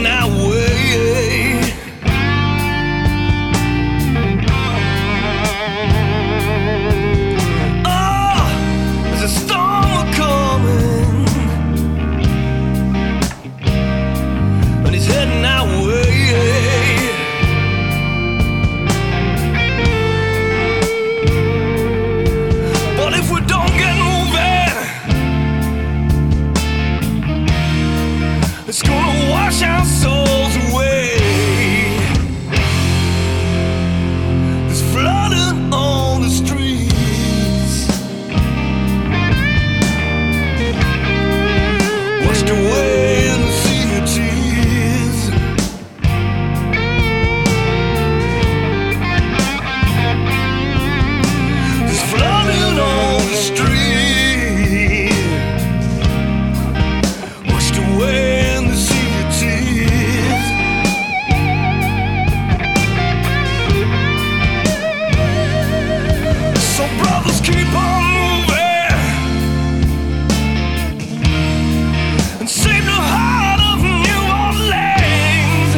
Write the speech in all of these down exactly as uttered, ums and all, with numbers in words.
our way. Oh, there's a storm coming, and it's heading our way. But if we don't get moving, it's gonna wash our souls away. There's flooding on the streets, washed away in the sea of tears. There's flooding on the street, washed away in the sea of tears. So brothers, keep on moving and save the heart of New Orleans.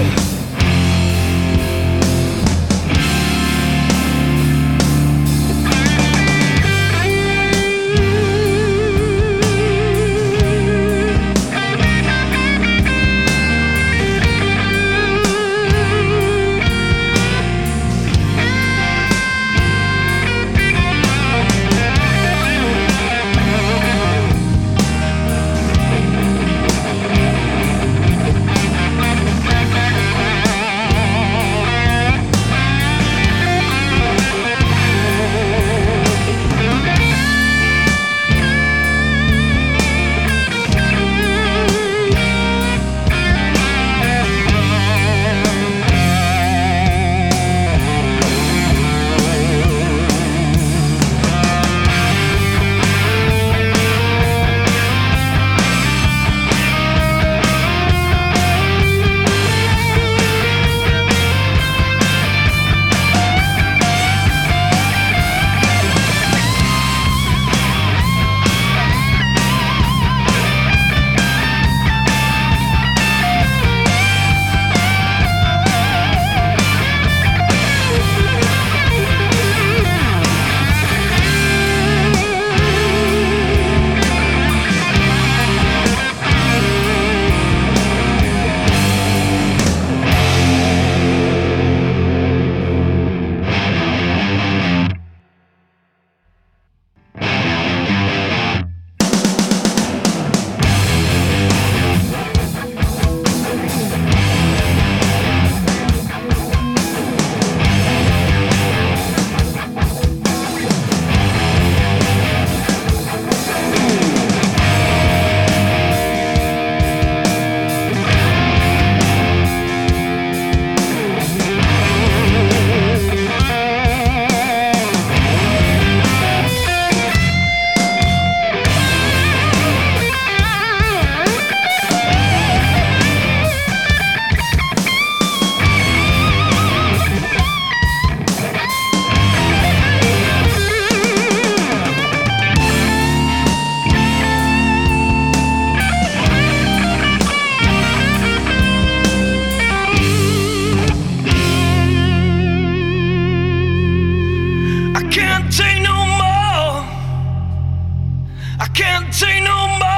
I can't take no more. I can't take no more.